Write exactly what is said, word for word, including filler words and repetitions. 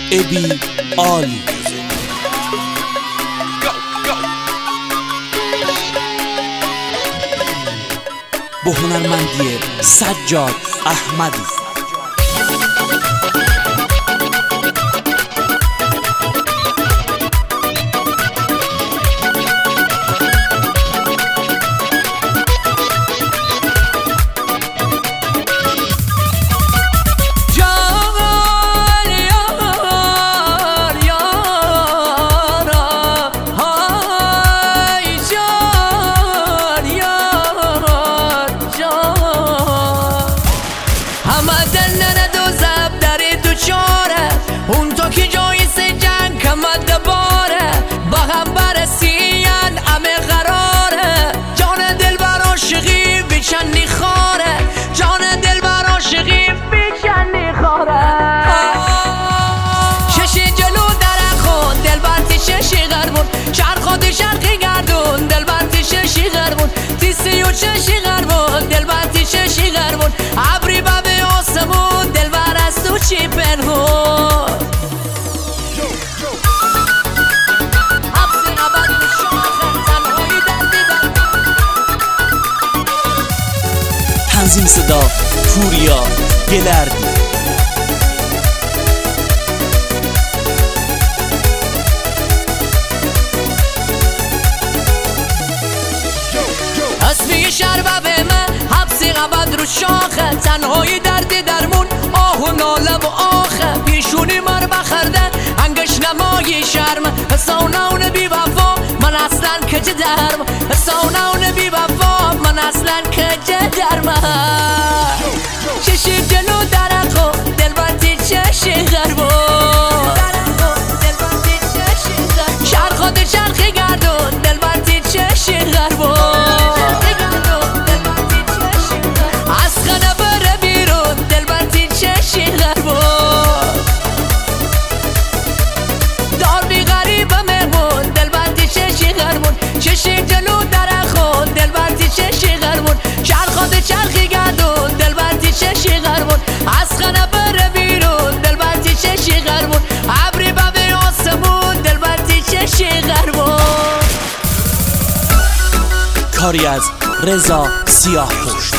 ابی عالی با هنرمندی سجاد احمدی. اون تو که جای جنگ کمد باره با هم برسین همه قراره. جان دل بر عاشقی بیچنی خاره، جان دل بر عاشقی بیچنی خاره. ششی جلو در خون دل برتی ششی غربون، شرق خود شرقی گردون دل برتی ششی غربون، تیسی و ششی غربون دل برتی ششی غربون. عبری بابه آسمون دل بر از تو چی پنهون. تنظیم صدا پوریا گلردی. اسمی شربه من حبسی قبد رو شاخه، تنهایی دردی درمون آه و ناله و آخه. پیشونی مر بخرده انگش نمایی شرم، سوناون بی وفا من اصلا کجه درم، سوناون بی وفا من اصلا کجه درم. چشی جلو درخو دل باتی چشی غربو، شرق خود شرقی گردون دل باتی چشی غربو. از خانه بره بیرون دل باتی چشی غربو. دار بی غریب مهمون دل باتی چشی غربون، چشی جلو درخو دل باتی چشی غربون. شرق خود شرقی گردون دل باتی چشی غربون. از خانه بره بیرون دل باتی چشی غربون. عبری بابه آسمون دل باتی چشی غربون. کاری از رضا سیاه پشت.